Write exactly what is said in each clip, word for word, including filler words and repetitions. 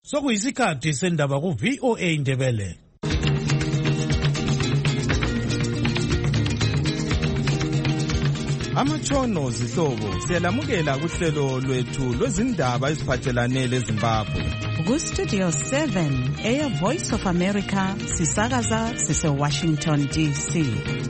Sokuyisikhathi sendaba ku V O A Indebele. Amatshono zihlobo siyalamukela kuhlelo lwethu lwezindaba eziphathelane leZimbabwe. Ku Studio seven, Air Voice of America, sisakaza sise Washington D C.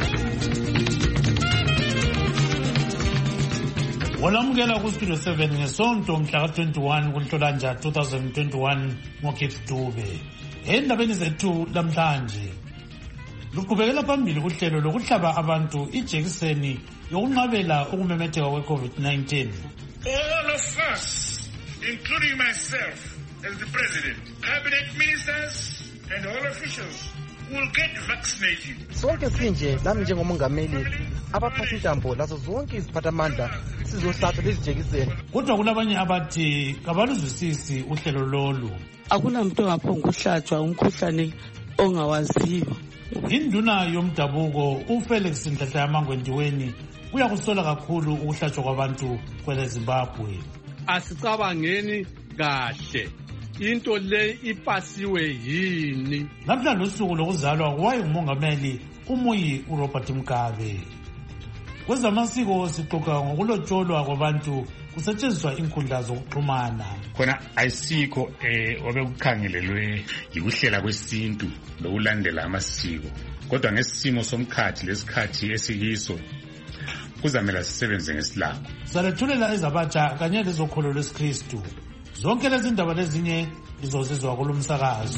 Walamukela ku Studio seven ngesonto mhla ka twenty-one kuNhlolanja twenty twenty-one ngoKeith Dube. Endabeni zethu lamhlanje luqhubekela phambili kuhlelo lokuhlaba abantu ijekiseni yokunqabela ukumemetheka kwe-COVID nineteen. All of us, including myself as the president, cabinet ministers and all officials will get vaccinated. Sonke sinje nami njengomongameli abaphathi intambo lazo zonke iziphathamandla sizohlatshwa lezi jekiseni. Kodwa kulabanye abathi kabaluzwisisi uhlelo lolu. Akunamuntu ongaphonga ukuhlatshwa umkhuhlane ongawaziyo. Induna yomdabuko uFelix Nhlanhla-Mangwendiweni uyakusola kakhulu ukuhlatshwa kwabantu kwele Zimbabwe. Asicabangeni kahle into le ipasiwe yini. Namhlanje usuku lokuzalwa kwayengumongameli uMuyi uRobert Mugabe. Kwezamasiko sixoxa ngokulotsholwa kwabantu kusetshenziswa inkundla zokuxhumana. Khona ayisikho eh obekukhangelelwe yikuhlela kwesintu lokulandela amasiko. Kodwa ngesimo somkhathi lesikhathi esiyiso kuzamela sisebenze ngesilapho. Salethulela ezabatsha kanye lezokholo lwesikristu. Zonke lezi ndaba lezinye izozizwa kulomsakazo.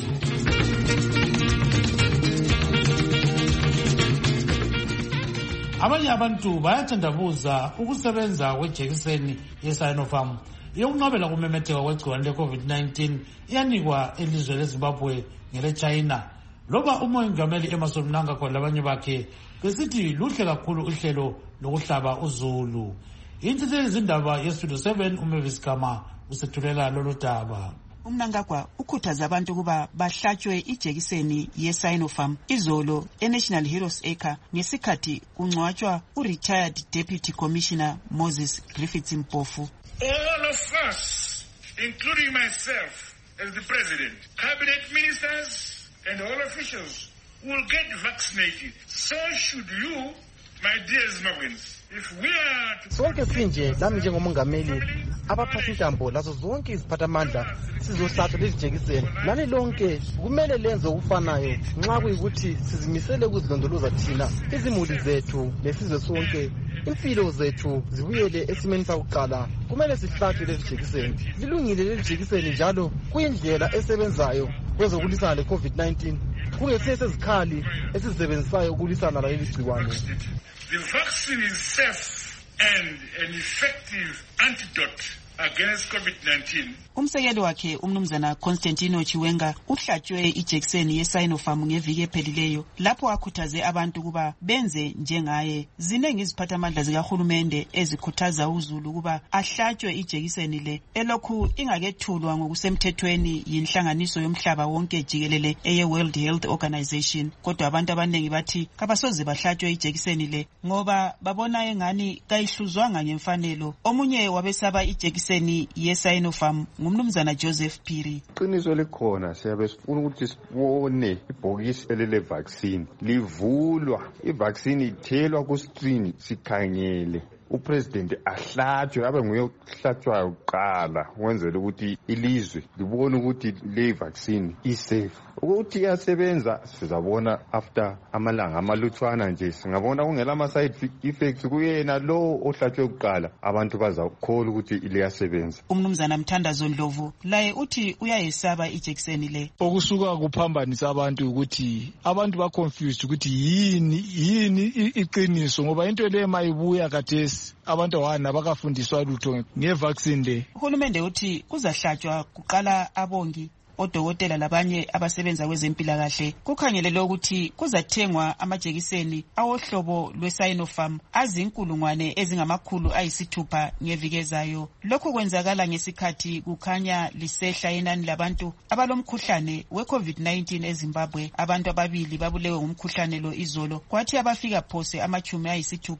Abanye abantu bayathandabuza ukusebenza kwejekiseni ye-Sinopharm yokunqabela kumemetheka kwegciwane le-COVID nineteen iyanikwa elizwe leZimbabwe ngele-China. Loba umongameli Emmerson Mnangagwa labanye bakhe besithi luhle kakhulu uhlelo lokuhlaba uzulu. Inhlelo zindaba yeStudio seven uMavis Gama usethulela lolu daba. Umnangagwa ukhuthaza abantu kuba bahlatshwe ijekiseni ye-Sinopharm izolo e-National Heroes Acre ngesikhathi kungcwatshwa u-retired Deputy Commissioner Moses Griffiths Mpofu. All of us, including myself as the president, cabinet ministers and all officials will get vaccinated. So should you, my dear Zimbabweans. If we are to... Sonke sinje nami njengomongameli abaphathi intambo lazo zonke iziphathamandla sizohlatshwa lezi jekiseni. Nani lonke kumele lenze ukufanayo nxa kuyikuthi sizimisele ukuzilondoloza thina izimuli zethu lesizwe sonke impilo zethu zibuyele esimeni sakuqala. Kumele sihlatshwe lezi jekiseni. Lilungile lezi jekiseni njalo kuyindlela esebenzayo kwezokulwisana le-COVID nineteen. Kungesinye sezikhali esizisebenzisayo ukulwisana laleli gciwane. The vaccine is safe and an effective antidote against COVID nineteen. Umsekeli wakhe umnumzana Constantino Chiwenga uhlatshwe ijekiseni ye-Sinopharm ngeviki ephelileyo lapho akhuthaze abantu kuba benze njengaye. Zinengi iziphathamandla zikahulumende ezikhuthaza uZulu kuba ahlatshwe ijekiseni le elokhu ingakethulwa ngokusemthethweni yinhlanganiso yomhlaba wonke jikelele eye-World Health Organization. Kodwa abantu abaningi bathi kabasoze bahlatshwe ijekiseni le ngoba babona engani kayihluzwanga ngemfanelo. Omunye wabesaba ijekiseni ye-Sinopharm ngumnumzana Joseph Phiri. Qiniso likhona siyabe sifuna ukuthi sibone ibhokisi elele vaccine livulwa, ivaccine ithelwa ku screen sikhangele upresident ahlatshwe abe nguye ohlatshwayo kuqala wenzele ukuthi ilizwe libone ukuthi le vaccine isafe. Ukuthi iyasebenza sizabona after amalanga amalutshwana nje singabona kungela ama side effects kuyena lo ohlatshwe kuqala abantu bazakholwa ukuthi ile yasebenza. Umnumzana Mthandazo Ndlovu laye uthi uyayesaba ijekiseni le. Okusuka kuphambanisa abantu ukuthi abantu ba confused ukuthi yini yini iqiniso ngoba into le mayibuya khathesi abantu wana bakafundiswa lutho ngevaccine le. Uhulumende uthi kuzahlatshwa kuqala abongi odokotela labanye abasebenza kwezempilakahle. Kukhangelelwe ukuthi kuzathengwa amajekiseni awohlobo lwe-Sinopharm azinkulungwane ezingamakhulu ayisithupha ngeviki ezayo. Lokhu kwenzakala ngesikhathi kukhanya lisehla inani labantu abalomkhuhlane we-COVID nineteen eZimbabwe. Abantu ababili babulewe ngumkhuhlane lo izolo kwathi abafika phose amachumi ayisithupha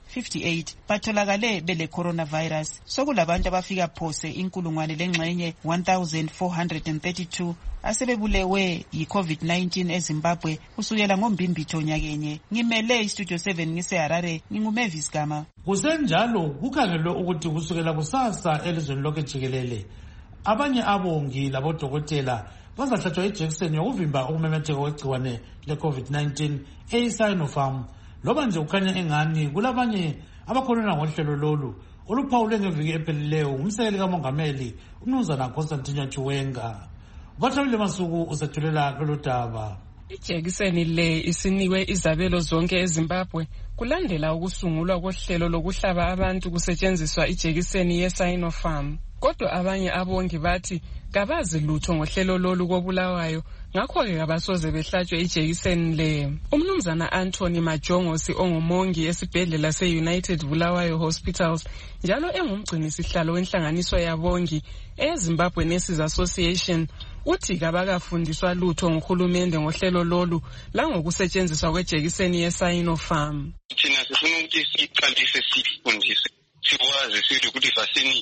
fifty-eight batholakale bele coronavirus. Sokulabantu abafika phose inkulungwane lengxenye one thousand four hundred thirty-two asebebulewe yi-COVID nineteen eZimbabwe kusukela ngombimbitho nyakenye. Ngimele istudio seven ngiseHarare, nginguMavis Gama. Kusenjalo kukhangelwe ukuthi kusukela kusasa elizweni lonke jikelele abanye abongi labodokotela bazahlatshwa ijekiseni yokuvimba ukumemetheka kwegciwane le-COVID nineteen eyi-Sinopharm. Loba nje kukhanya engani kulabanye abakhonona ngohlelo lolu oluphawule ngeviki ephelileyo umsekeli kamongameli uMnumzana Constantine Chiwenga. Bathabile Masuku usethulela lolu daba. Ijekiseni le isinikwe izabelo zonke eZimbabwe kulandela ukusungulwa kohlelo lokuhlaba abantu kusetshenziswa ijekiseni ye-Sinopharm. Kodwa abanye abongi bathi kabazi lutho ngohlelo lolu kobulawayo, ngakho-ke abasoze behlatshwe ijekiseni le. Umnumzana Anthony Majongosi ongumongi esibhedlela se-United Bulawayo Hospitals njalo engumgcinisihlalo wenhlanganiso yabongi eZimbabwe Nurses Association uthi kabakafundiswa lutho nguhulumende ngohlelo lolu langokusetshenziswa kwejekiseni ye-Sinopharm. Thina sifuna ukuthi siqalise sifundise sikwazi sithi ukuthi vaccine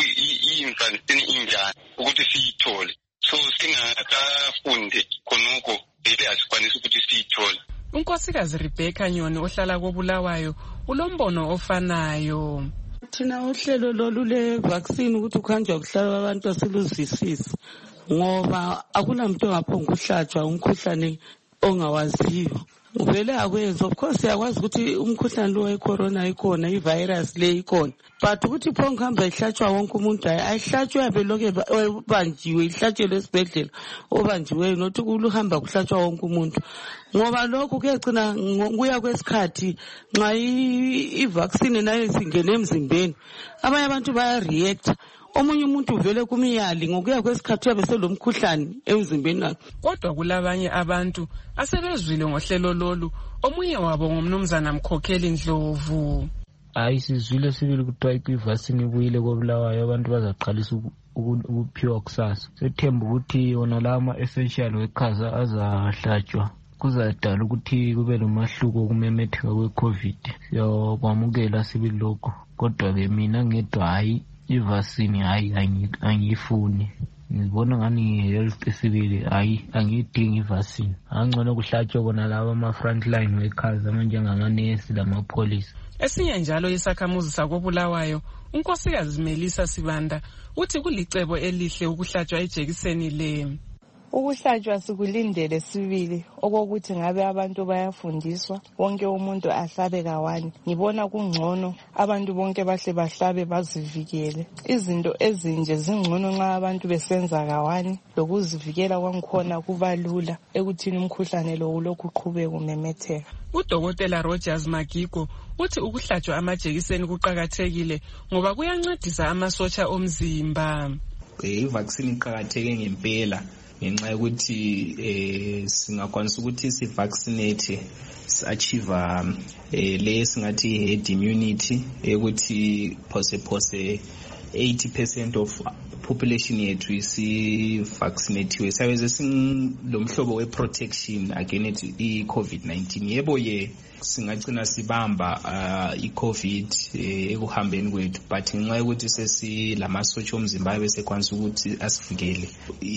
i-vaccine injani ukuthi siyithole. So singakafunde khonoko bebe asikwanisa ukuthi siyithole. Unkosikazi Rebecca Nyoni ohlala kobulawayo ulombono ofanayo. Thina uhlelo lolu le-vaccine ukuthi kuhanjwa kuhlaba abantu asiluzwisisi ngoba akulamuntu ongaphonga ukuhlatshwa umkhuhlane ongawaziyo. Vele akwenza, of course yakwazi ukuthi umkhuhlane lo wecorona ikhona, ivirus le ikhona, but ukuthi phonga hamba ihlatshwa wonke umuntu ayihlatshwe yabe lokho banjiwe ihlatshelwe esibhedlela obanjiweyo nothi kuluhamba kuhlatshwa wonke umuntu ngoba lokho kuyagcina kuya kwesikhathi nxa i-vaccine nayo isingene emzimbeni abanye abantu baya react. Omunye umuntu uvele kumiyali ngokuya kwesikhathi yabe selomkhuhlane emzimbeni wakhe. Kodwa kulabanye abantu asebezwile ngohlelo lolu, omunye wabo ngumnumzana Mkhokheli Ndlovu. Hayi sizwile sibili kuthiwa i-vaccine ibuyile kobulawayo abantu bazaqalisa ukuphiwa kusasa. Sethemba ukuthi wona la ama-essential workers azahlatshwa kuzadala ukuthi kube nomahluko kumemetheka kwe-COVID. Siyakwamukela sibili lokho, kodwa-ke mina ngedwa hayi i-vaccine hayi angiyifuni. Ngibona ngani health sibili hayi angiyidingi i-vaccine. Angcono kuhlatshwe bona laba ama-frontline workers abanjengamanesi lamapholisa. Esinye njalo isakhamuzi sakobulawayo unkosikazi Melisa Sibanda uthi kulicebo elihle ukuhlatshwa ijekiseni le. Ukuhlatshwa sikulindele sibili okokuthi ngabe abantu bayafundiswa wonke umuntu ahlabe kawani. Ngibona kungcono abantu bonke bahle bahlabe bazivikele. Izinto ezinje zingcono nxa abantu besenza kawani lokuzivikela kwangikhona kubalula ekuthini umkhuhlane lo ulokhu uqhubeka umemetheka. Udokotela Rogers Magigo uthi ukuhlatshwa amajekiseni kuqakathekile ngoba kuyancedisa amasotsha omzimba. I-vaccine iqakatheke ngempela ngenxa yokuthi eh singakwanisa ukuthi si vaccinate si-achieve eh le singathi herd immunity ukuthi phose phose eighty percent of population yethu isi vaccinate sabe singilomhlobo we protection against i-COVID nineteen. Yebo ye singagcina sibamba uh, i-COVID ekuhambeni kwethu but ngenxa yokuthi sesi lamasotsha omzimba bese kwanisa ukuthi asivikele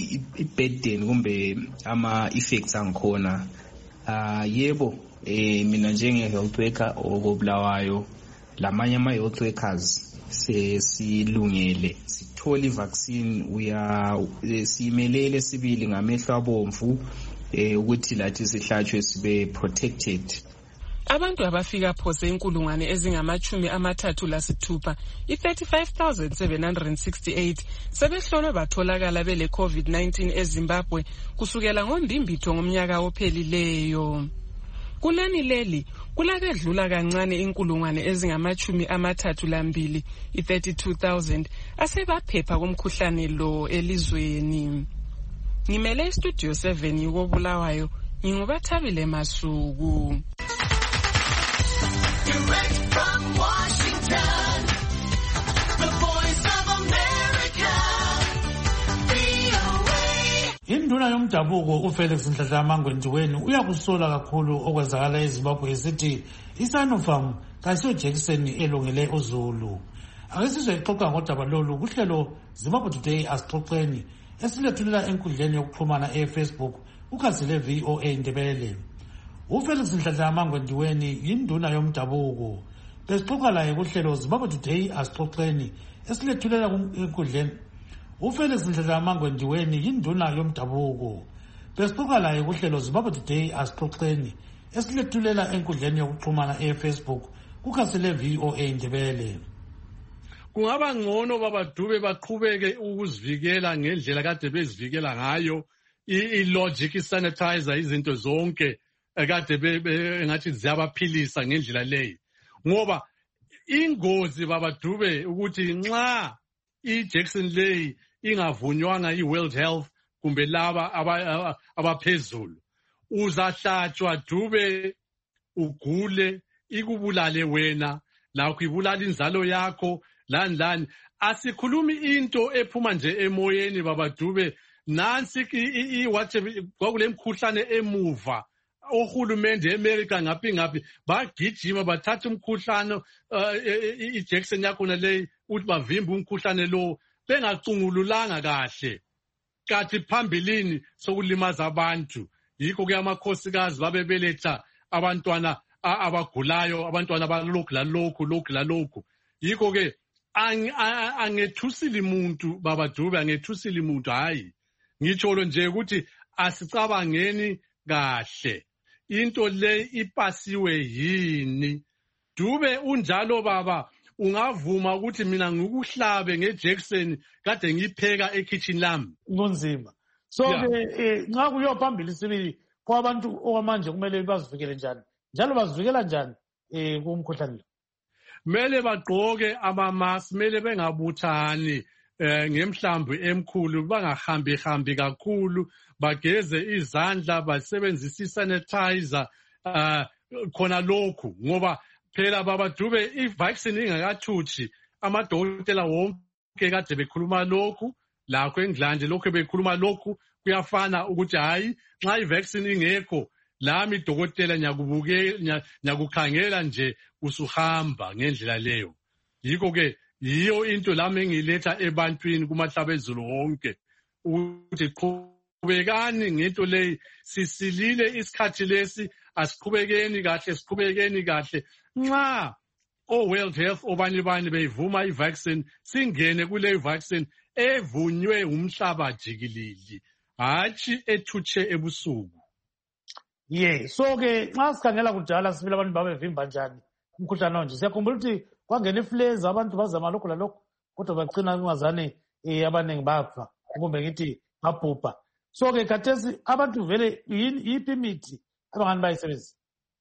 i-burden kumbe ama effects angikhona. Uh, yebo eh mina njenge health worker okobulawayo lamanye ama health workers sesilungele sithola i-vaccine uya simelele sibili ngamehlo abomvu eh ukuthi lathi sihlatshwe sibe protected. Abantu abafika phose inkulungwane ezingamachumi amathathu lasithupha i-thirty-five thousand seven hundred sixty-eight sebehlolwe batholakala bele COVID nineteen eZimbabwe kusukela ngombimbitho ngomnyaka ophelileyo. Kulani leli kulabedlula kancane inkulungwane ezingamachumi amathathu lambili i-thirty-two thousand asebaphepha kumkhuhlane lo elizweni. Ngimele studio seven yokobulawayo ngingubathabile Masuku. Direct from Washington, the Voice of America, V O A. Induna yomdabuko uFelix Nhlanhla Mangwenziweni uyakusola kakhulu okwenzakala eZimbabwe esithi i-Sinopharm kayisiyo Jackson elungele uZulu. Ake sizwe ixoxa ngodaba lolu kuhlelo Zimbabwe Today asixoxeni esilethulela enkundleni yokuxhumana eFacebook ukhazile V O A Ndebele. UFelix Nhlanhla Mangwendiweni yinduna yomdabuko. Besixoxa laye kuhlelo Zimbabwe Today asixoxeni esilethulela enkundleni. UFelix Nhlanhla Mangwendiweni yinduna yomdabuko. Besixoxa laye kuhlelo Zimbabwe Today asixoxeni esilethulela enkundleni yokuxhumana eFacebook kukhazile V O A Ndebele. Kungaba ngcono baba Dube baqhubeke ukuzivikela ngendlela kade bezivikela ngayo i-logic sanitizer izinto zonke kade engathi ziyabaphilisa ngendlela leyo ngoba ingozi baba Dube ukuthi nxa i-Jackson leyi ingavunywanga i-World Health kumbe laba abaphezulu uzahlatshwa Dube ugule ikubulale wena lakho ibulala inzalo yakho lani lani asikhulumi into ephuma nje emoyeni baba Dube nansi iwathe kwakule mkhuhlane emuva ohulumende eAmerica ngaphi ngaphi bagijima bathatha umkhuhlane iJackson yakho nale uthi bavimba umkhuhlane lo bengacungululanga kahle kathi phambilini sokulimaza abantu yikho ke amakhosikazi babebeletha abantwana abagulayo abantwana balokhu lalokhu lokhu lalokhu yikho ke angethusile umuntu baba Dube angethusile umuntu hayi ngitsholo nje ukuthi asicabangeni kahle into le ipasiwe yini Dube unjalo baba ungavuma ukuthi mina ngikuhlabe ngeJackson kade ngipheka ekitchen lami kunzima so ke nxa kuyo phambili sibili kwabantu okwamanje kumele bazivikele njani njalo bazivikela njani eh kumkhuhlane mele bagqoke ama-mask mele bengabuthani eh ngemhlambi emkhulu bangahambi hambi kakhulu bageze izandla basebenzisa isanitizer uh, khona lokhu ngoba phela baba Dube i-vaccine ingakathuthi amadokotela wonke kade bekhuluma lokhu lakho eNgilandi lokho bekhuluma lokhu kuyafana ukuthi hayi nxa i-vaccine ingekho lami dokotela nyakubuke nyakukhangela nje usuhamba ngendlela leyo yikho ke yiyo into lami engiletha ebantwini kumahlabezulu wonke ukuthi qhubekani ngento leyi sisilile isikhathi lesi asiqhubekeni kahle siqhubekeni kahle nxa o World Health obanye bani beyivuma i-vaccine singene kule vaccine evunywe umhlaba jikelele hatshi ethutshe ebusuku. Yeah, so ke nxa sikhangela kudala sifile abantu babevimba njani umkhuhlane onje siyakhumbula ukuthi kwangena ifleza abantu bazama lokho lalokho kodwa bagcina kungazane eh abaningi bafa kumbe ngithi babhubha so ke khathesi abantu vele yiphi imithi abangani bayisebenzisa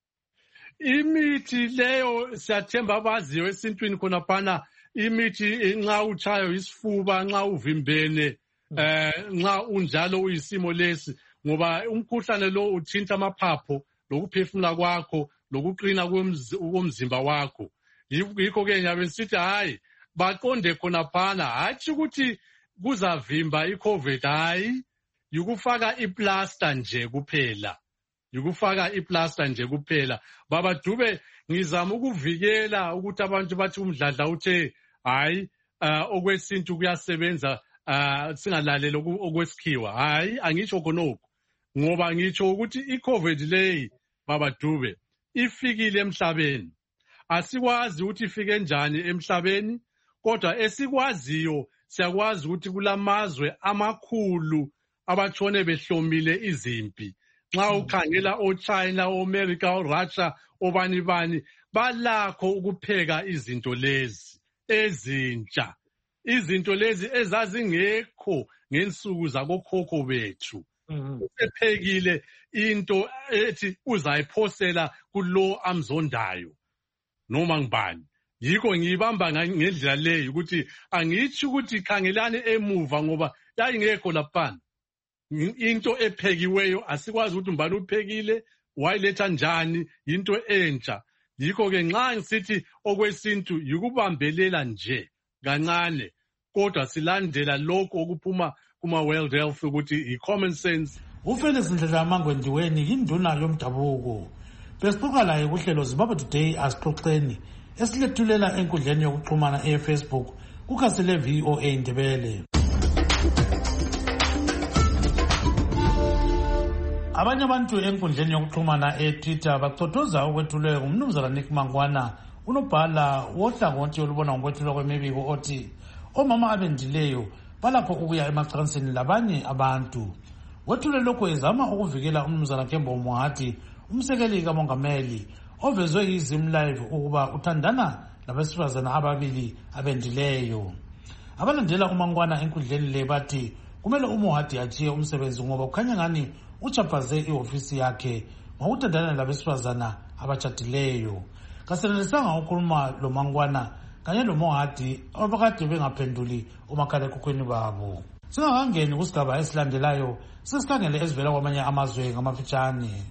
imithi leyo siyathemba abaziyo esintwini khona phana imithi nxa uchayo isifuba nxa uvimbene eh nxa unjalo uyisimo lesi ngoba umkhuhlane lo uthinta amaphapho lokuphefumula kwakho lokuqina komzimba wakho yikho ke ngiyabe sithi hayi baqonde khona phana hathi ukuthi kuzavimba iCovid hayi yikufaka iplaster nje kuphela yikufaka iplaster nje kuphela baba Dube ngizama ukuvikela ukuthi abantu bathi umdladla uthe hayi okwesintu kuyasebenza singalaleli okwesikhiwa hayi angisho khonokho ngoba ngitsho ukuthi iCovid leyi baba Dube ifikile emhlabeni asikwazi ukuthi ifike njani emhlabeni kodwa esikwaziyo siyakwazi ukuthi kulamazwe amakhulu abatshone behlomile izimpi nxa ukhangela oChina oAmerica oRussia obani bani balakho ukupheka izinto lezi ezintsha izinto lezi ezazingekho ngensuku zakokhokho bethu usephekile into ethi uzayiphosela kulo amzondayo noma ngibani yikho ngiyibamba ngendlela leyo ukuthi angithi ukuthi khangelani emuva ngoba yayingekho lapha into ephekiweyo asikwazi ukuthi mbani uphekile wayiletha njani into entsha yikho ke nxa ngisithi okwesintu yikubambelela nje kancane kodwa silandela lokho okuphuma kuma World Health ukuthi i common sense. uFelix Nhlanhla Mangwendiweni yinduna yomdabuko besixoxa laye kuhlelo Zimbabwe Today asixoxeni esilethulela enkundleni yokuxhumana eFacebook kukhasile V O A Ndebele. Abanye abantu enkundleni yokuxhumana eTwitter baqothoza ukwethulwe ngumnumzana Nick Mangwana unobhala wohlangothi olubona ngokwethulwa kwemibiko othi omama abendileyo balakho ukuya emacansini labanye abantu. Wethule lokho ezama ukuvikela umnumzana Kembo Mohati umsekeli kamongameli ovezwe iZim Live ukuba uthandana labesifazana ababili abendileyo. Abalandela uMangwana enkundleni le bathi kumele uMohati achiye umsebenzi ngoba kukhanya ngani uchaphaze iofisi yakhe ngokuthandana labesifazana abatshadileyo. Kasenelisanga ukhuluma lo Mangwana kanye lo Mohati abakade bengaphenduli umakhalekhukhwini babo. Singakangeni kusigaba esilandelayo sesikhangele esivela kwamanye amazwe ngamafitshane.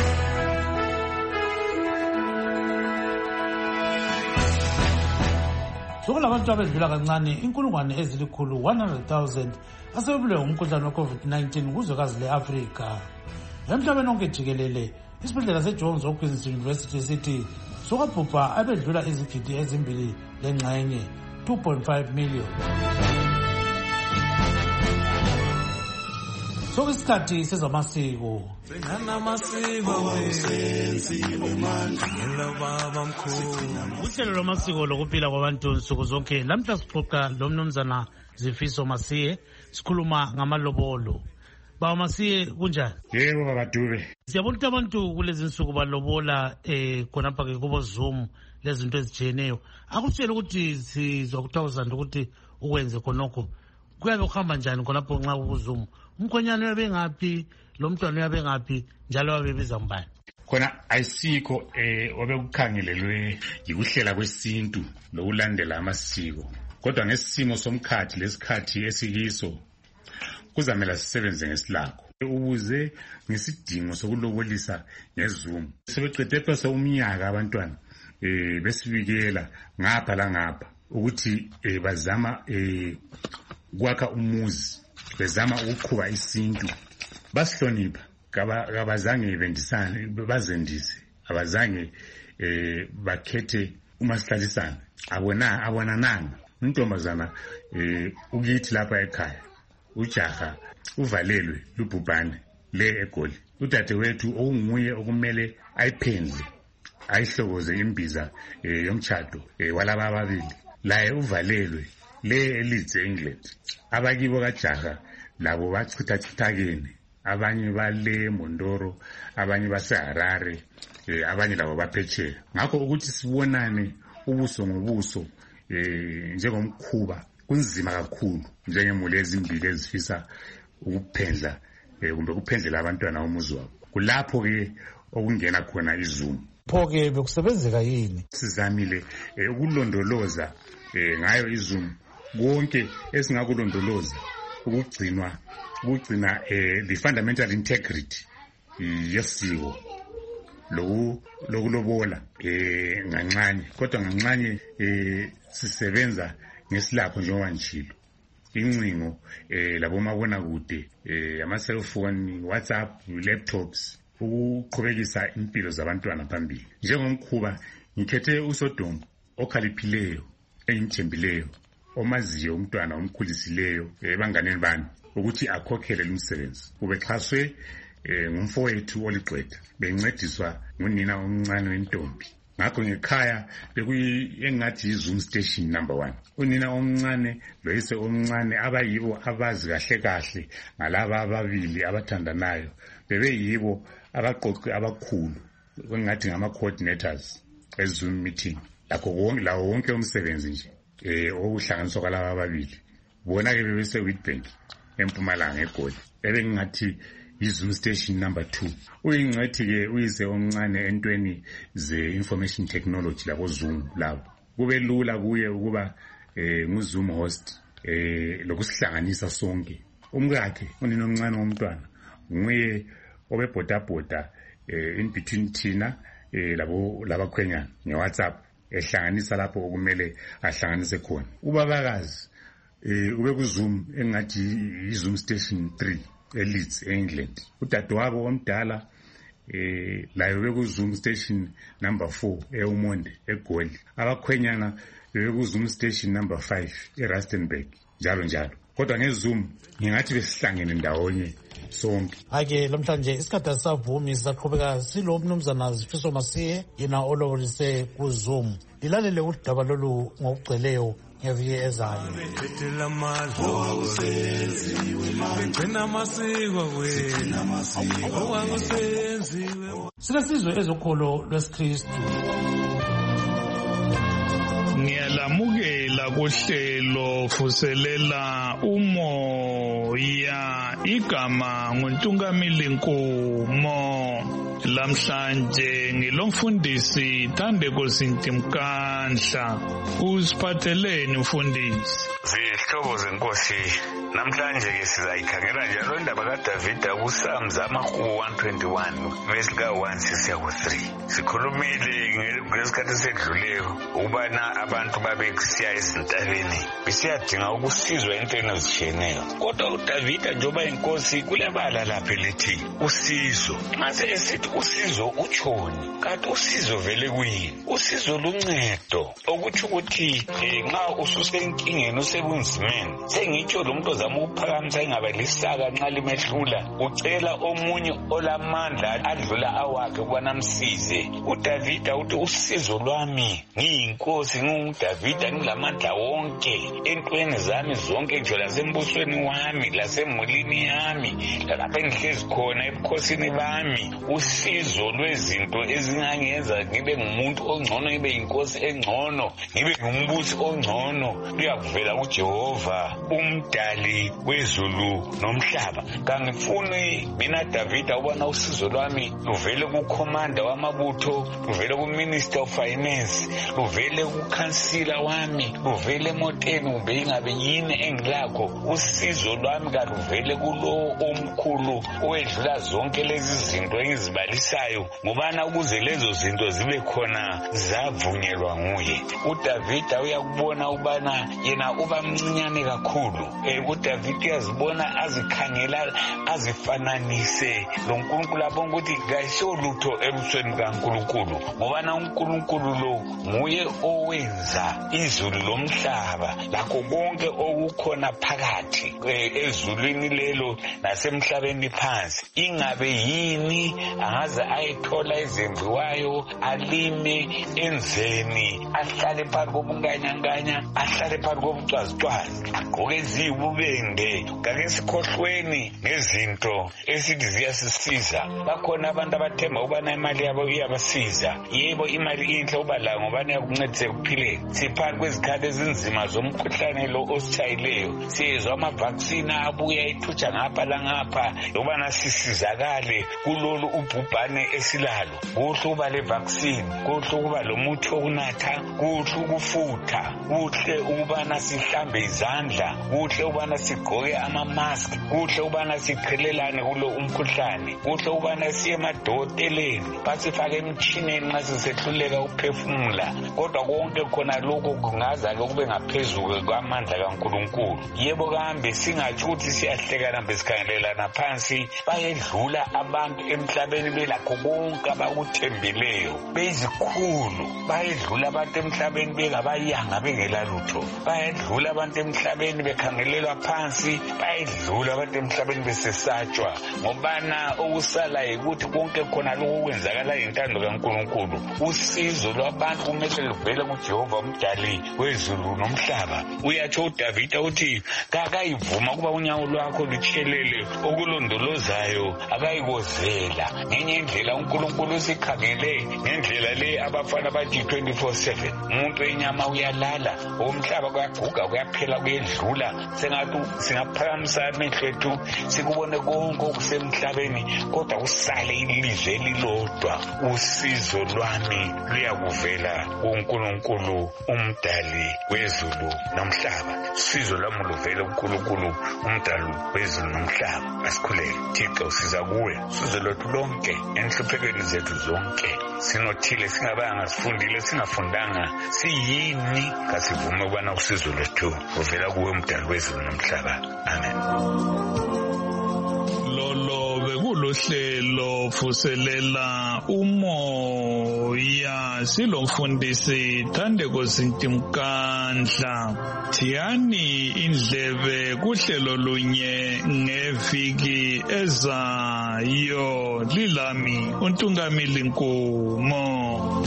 Sokulabantu abedlula kancane inkulungwane ezilikhulu one hundred thousand asebebulewe ngumkhuhlane we-COVID nineteen kuzwekazi le-Afrika. Emhlabeni onke jikelele isibhedlela seJohns Hopkins University sithi sokabhubha abedlula izigidi ezimbili lengxenye two point five million. Sokusikhathi sezamasiko. Uhlelo lwamasiko lokuphila kwabantu nsuku zonke lamhla sixoxa lomnumzana Zifiso Masiye sikhuluma ngamalobolo. Baba Masiye kunjani? Yebo baba Dube. Siyabona ukuthi abantu kulezi nsuku balobola eh khonapha ke kubo Zoom lezinto ezijiyeneyo. Akutshela ukuthi sizwa kuthawuzana ukuthi ukwenze khonokho. Kuyabe kuhamba njani khonapho nxa kuzoom? Umkhonyane uyabe ngaphi lo mntwana uyabe ngaphi njalo wabebiza mbani? Khona ayisikho eh obekukhangelelwe yikuhlela kwesintu lokulandela amasiko. Kodwa ngesimo somkhathi lesikhathi esikiso kuzamela sisebenze ngesilakho ukuze ngesidingo sokulobolisa ngeZoom. Sebeqede phose umnyaka abantwana eh besibikela ngapha la ngapha ukuthi eh bazama eh kwakha umuzi bezama ukuqhuba isintu basihlonipha kabazange bendisane bazendise abazange eh bakhethe umasihlasisana abona abonananga untombazana eh ukithi lapha ekhaya ujaha uvalelwe lubhubhane le eGoli udade wethu okunguye okumele ayiphendle ayihlokoze imbiza eh yomtchado eh walaba ababili laye uvalelwe le eLeeds England. Abakibo kajaha labo bachitha chithakene abanye bale Mondoro abanye baseHarare eh abanye labo baphetshe ngakho ukuthi sibonane ubuso ngobuso eh njengomkhuba kunzima kakhulu njengemuli ezimbili ezifisa ukuphendla eh kumbe kuphendlela abantwana umuzi wabo. Kulapho ke okungena khona iZoom. Phoke bekusebenzeka yini? Sizamile eh, ukulondoloza eh ngayo iZoom konke esingakulondoloza ukugcinwa ukugcina eh the fundamental integrity yesiko lo lokulobola eh ngancane kodwa ngancane eh sisebenza ngesilapho njengoba njilo incingo eh labomabona kude eh ama cellphone WhatsApp laptops ukuqhubekisa impilo zabantwana phambili. Njengomkhuba ngikhethe uSodom okhaliphileyo eyimthembileyo omaziyo umntwana omkhulisileyo ebanganeni bami ukuthi akhokhele lumsebenzi ubexhaswe ngumfowethu oligqwetha bencediswa ngunina omncane wentombi. Ngakho ngekhaya bekuyengathi yiZoom station number one. Unina omncane loyise omncane abayibo abazi kahle kahle ngalaba ababili abathandanayo bebeyibo abaqoqi abakhulu engathi ngama coordinators eZoom meeting. Lakho konke lawo wonke umsebenzi nje eh okuhlanganiswa kwalaba ababili bona ke bebese Witbank eMpumalanga eGoli ebengathi yiZoom station number two. Uyingcethi ke uyise omncane entweni ze information technology labo Zoom labo kube lula kuye ukuba eh nguZoom host eh lokusihlanganisa sonke. Umkakhe unina omncane womntwana nguye obebhodabhoda eh in between thina eh labo labakhwenyana ngeWhatsApp ehlanganisa lapho okumele ahlanganise khona. Ubabakazi eh ube kuZoom engathi yiZoom station three eLeeds eEngland. Udadewabo omdala eh layo bekuzoom station number four eUmonde eGoli, abakhwenyana bekuzoom station number five eRustenburg, njalo njalo. Kodwa ngezoom ngingathi besihlangene ndawonye sonke. Ake lamhlanje isikhathi asavumi sisaqhubeka silo mnumzana Zifiso Masiye yena olobolise ku Zoom. Lilalele udaba lolu ngokugcweleyo ngeviki ezayo. Silesizwe ezokholo lwesiKristu. Ngiyalamukela kuhlelo vuselela umoya, igama nguNtungamili Nkomo. Lamhlanje ngilomfundisi Thandeko Sintimkandla. Usiphatheleni mfundisi? Zihlobo zenkosi, namhlanje ke sizayikhangela njalo indaba kaDavida kuPsalms one twenty-one verse ka one sisiya ku three. Sikhulumile ngesikhathi sedluleyo ubana abantu babekusiya ezintabeni besiyadinga ukusizwa entweni ezitshiyeneyo. Kodwa uDavida njengoba inkosi kulebala lapha elithi usizo. Mase esithi usizo utshoni, kanti usizo vele kuyini? Usizo luncedo, okuthi ukuthi nxa ususenkingeni usebunzimeni, sengitsho lo muntu ozama ukuphakamisa ingaba lisaka nxa limehlula, ucela omunye olamandla adlula awakhe ukubana msize. uDavida uthi usizo lwami ngiyinkosi, nginguDavida ngilamandla wonke entweni zami zonke nje lasembusweni wami lasemulini yami lalapha engihlezi khona ebukhosini bami. Usizo lwezinto ezingangenza ngibe ngumuntu ongcono, ngibe yinkosi engcono, ngibe ngumbusi ongcono luyakuvela kuJehova umdali wezulu nomhlaba. Kangifuni mina Davida ubona usizo lwami luvele kukhomanda wamabutho, luvele kuminister of finance, luvele kukhansila wami, luvele emoteni kumbe ingabe yini engilakho. Usizo lwami kaluvele kulo omkhulu owedlula zonke lezi zinto engizibalisayo, ngobana ukuze lezo zinto zibe khona zavunyelwa nguye. uDavida uyakubona ubana yena uba mncinyane kakhulu. Eh uDavida uyazibona azikhangela azifananise lo nkulunkulu abonga ukuthi kayisho lutho ebusweni kaNkulunkulu, ngobana uNkulunkulu lo nguye owenza izulu lomhlaba lakho konke okukhona phakathi ezulwini lelo nasemhlabeni phansi. Ingabe yini angaze ayithola ezembiwayo, alime enzeni, ahlale phansi kobunganyanganya, ahlale phansi kobucwazicwazi, agqoke ezibubende. Kake sikhohlweni ngezinto esithi ziyasisiza. Bakhona abantu abathemba ubana imali yabo iyabasiza. Yebo imali inhle ubala ngobana yakuncedise ukuphile. Siphansi kwezikhathi ezinzima zomkhuhlane lo ositshayileyo, siyezwa ama-vaccine abuya ethutsha ngapha langapha yobana sisizakale kulolu ubhubhane esilalo. Kuhle uba le vaccine, kuhle ukuba lo muthi wokunatha, kuhle ukufutha, kuhle ukubana sihlambe izandla, kuhle ukubana sigqoke ama-mask, kuhle ukubana siqhelelane kulo umkhuhlane, kuhle ukubana siye emadokoteleni basifake emtshineni nxa sisehluleka ukuphefumula. Kodwa konke khona lokho kungaza-ke kube ngaphezulu kwamandla kaNkulunkulu. Yebo kambe singatsho ukuthi siyahlekana besikhangelelana phansi, bayedlula abantu emhlabeni belakho konke abakuthembileyo, beyizikhulu. Bayedlula abantu emhlabeni bengabayanga bengela lutho, bayedlula abantu emhlabeni bekhangelelwa phansi, bayedlula abantu emhlabeni besesatshwa. Ngobana okusala yikuthi konke khona lokho kwenzakala yintando kaNkulunkulu. Usizo lwabantu kumele luvele kuJehova umdali wezulu nomhlaba. Uyatsho uDavida uthi kakayivuma kuba unyawo lwakho lutshelele okulondolozayo akayikozela. Ngenye indlela uNkulunkulu usikhangele ngendlela le abafana bathi twenty-four seven. Umuntu enyama uyalala, umhlaba kuyaguga kuyaphela kuyedlula. Sengathi singaphakamisa amehlo ethu sikubone konke okusemhlabeni, kodwa usale ilizwe elilodwa. Usizo lwami luyakuvela kuNkulunkulu umdali wezulu nomhlaba. Usizo lwami luvela kuNkulunkulu umdali wezulu nomhlaba. Asikhuleke Thixo, siza kuwe usizo lwethu lonke enhluphekweni zethu zonke. Sinothile singabanga sifundile singafundanga siyini, kasivume ukubana usizo lwethu luvela kuwe umdali wezulu nomhlaba. Amen. Lolo bekulohlelo sizovuselela umoya silomfundisi Thandeko Sintimkandla. Thiyani indlebe kuhlelo lunye ngeviki ezayo. Lilami uNtungamili Nkomo.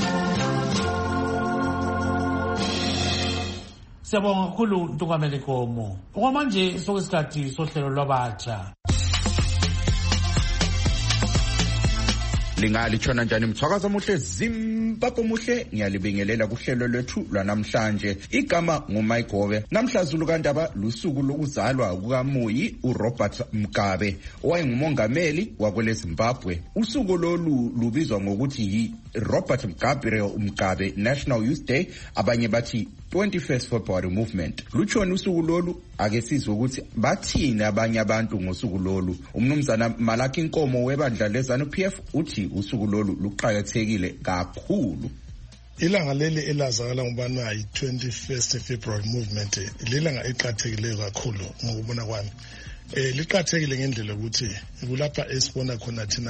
Siyabonga kakhulu Ntungamili Nkomo. Okwamanje sokusikhathi sohlelo lwabatsha. Lingalithona njani mthwakazo muhle Zimbabwe muhle ngiyalibingelela kuhlelo lwethu lwanamhlanje. Igama nguMayigobe. Namhlazulu kandaba lusuku lokuzalwa kukaMuyi uRobert Mugabe owayengumongameli wakwele Zimbabwe. Usuku lolu lubizwa ngokuthi yi Robert Mugabe Mugabe National Youth Day, abanye bathi twenty-first February Movement. Luchona usuku lolu ake sizwe ukuthi bathini abanye abantu ngosuku lolu. Umnumzana Malaki Nkomo webandla leZANU P F uthi usuku lolu luqhakathekile kakhulu. Ilanga leli elazakala ngubana yi twenty-first February Movement lilanga eqhathekile kakhulu ngokubona kwami. Eh liqhathekile ngendlela ukuthi kulapha esibona khona thina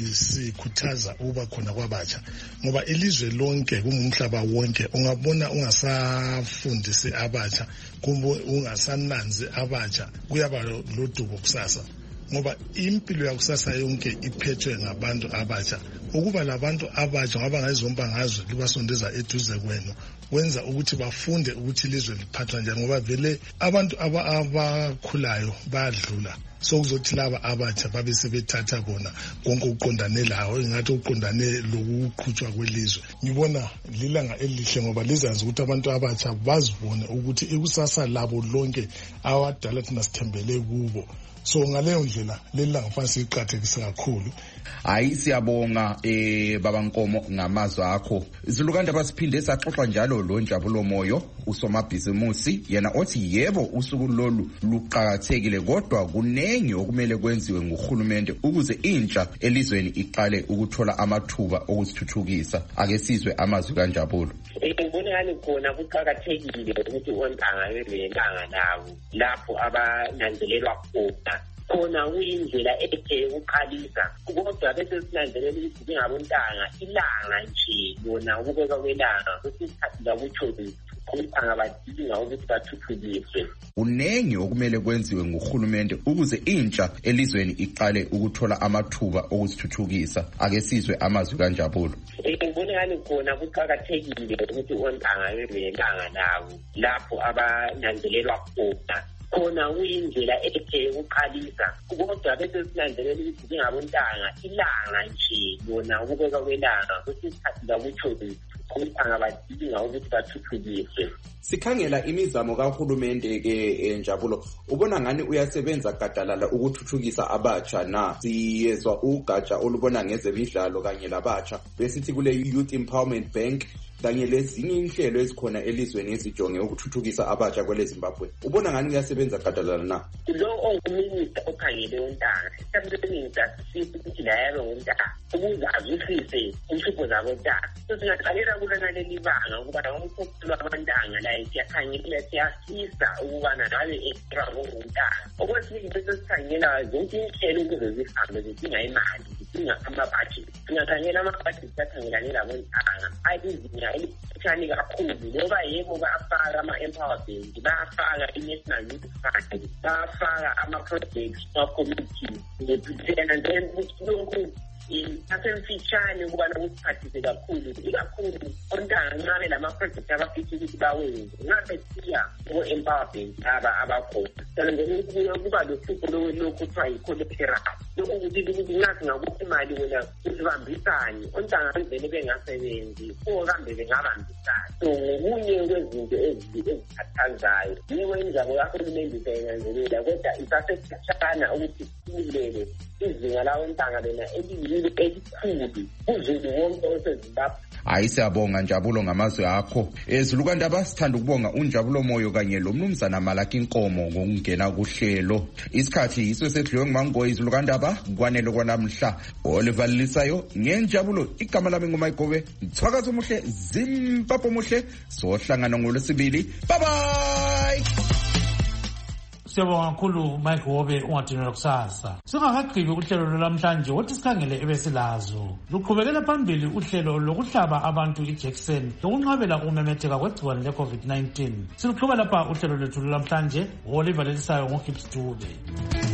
sikhuthaza ukuba khona kwabatsha ngoba ilizwe lonke kumumhlaba wonke ungabona ungasafundisi abatsha kumbe ungasananzi abatsha kuyaba lodubo kusasa ngoba impilo yakusasa yonke iphethwe ngabantu abatsha. Ukuba labantu abatsha ngaba ngayizomba ngazo libasondeza eduze kwenu wenza ukuthi bafunde ukuthi ilizwe liphathwa njani ngoba vele abantu abakhulayo bayadlula. So kuzothi laba abatsha babe sebethatha bona konke uqondane lawo ingathi uqondane lokuqhutshwa kwelizwe. Ngibona lilanga elihle ngoba lizanza ukuthi abantu abatsha bazibone ukuthi ikusasa labo lonke awadala thina sithembele kubo. So ngaleyo ndlela lelanga mfasi iqhathekisa kakhulu. Hayi siyabonga eh baba Nkomo ngamazwi akho. Izilukanda basiphinde saxoxa njalo lo Njabulo Moyo usomabhizimusi yena othi yebo usuku lolu luqhakathekile kodwa kunengi okumele kwenziwe nguhulumende ukuze intsha elizweni iqale ukuthola amathuba okuzithuthukisa. Ake sizwe amazwi kaNjabulo. Ngibonakala khona kuqhakathekile ukuthi ontanga bebelanga nawo lapho abananzelelwa khona khona kuyindlela ethe ukuqalisa kodwa bese sinanzelela ukuthi njengabontanga ilanga nje lona ukubeka kwelanga kusikhathi lakutholi ontanga badinga ukuthi bathuthukiswe. Unengi okumele kwenziwe nguhulumende ukuze intsha elizweni iqale ukuthola amathuba okuzithuthukisa. Ake sizwe amazwi kaNjabulo. Ngibonakala khona kuqhakathekile ukuthi ontanga bebelanga nawo lapho abananzelelwa khona khona kuyindlela ethe ukuqalisa kodwa bese sinanzelela ukuthi njengabontanga ilanga nje lona ukubeka kwelanga kusikhathi lakutholi ontanga badinga ukuthi bathuthukiswe. Sikhangela imizamo kahulumende ke Njabulo ubona ngani uyasebenza gadalala ukuthuthukisa abatsha na? Siyezwa ugatsha olubona ngezemidlalo kanye labatsha besithi kule Youth Empowerment Bank kanye lezinye inhlelo ezikhona elizweni ezijonge ukuthuthukisa abatsha kwele Zimbabwe. Ubona ngani uyasebenza gadalala na? Lo onguminister okhangele ontanga siyasebenza sisithi ukuthi la yabo ontanga ukuze azwisise inhlupho zabontanga. Singaqalela kulona leli banga ukuba umkhokelo wabantanga la siyakhangela siyasisa ukuba nabe extra ngontanga. Okwesibili bese sikhangela zonke inhlelo ukuze zihambe zidinga imali zidinga ama-budget. Singakhangela ama-budget siyakhangela nelabontanga ayizinga eliphithani kakhulu ngoba yebo bayafaka ama-empowerment bayafaka i-national youth fund bayafaka ama-projects ama-committees ngephithena then ukuthi lokhu asemfitshane ukuba nokusiphathise kakhulu ikakhulu ontanga ncabe lama-project abafisa ukuthi bawenze ngabe siya ko-empowerment aba abakhona salo kuba lohlupho lokuthiwa yi-collateral lokhu kuthile ukuthi ngathi ngakuphi imali wena usibambisane ontanga vele bengasebenzi ko kambe bengabambisani. So ngokunye kwezinto ezikhathazayo yiwo imizamo kahulumende isayinanzelela kodwa isasesishana ukuthi simulele izinga lawontanga lena eliyilo elikhulu kuzulu wonke osezimbabwe. Hayi siyabonga Njabulo ngamazwi akho. Ezilukandaba sithanda ukubonga uNjabulo Moyo kanye lo mnumzana Malaki Nkomo ngokungena kuhlelo. Isikhathi iso sedliwe ngumango izilukandaba kwanele kwanamhla. Oliver Lisayo ngenjabulo igama lami nguMayigobe. Mthwakazo muhle Zimbabwe muhle sohlangana ngolwesibili. Bye bye. Siyabonga kakhulu Mike Wobe ungadinelwa kusasa. Singakagqibi uhlelo lwamhlanje wothi sikhangele ebesilazo. Luqhubekela phambili uhlelo lokuhlaba abantu ijekiseni lokunqabela ukumemetheka kwegciwane le-COVID nineteen. Siluqhuba lapha uhlelo lwethu lwamhlanje. Oliver Lelisayo ngoGibs Dube.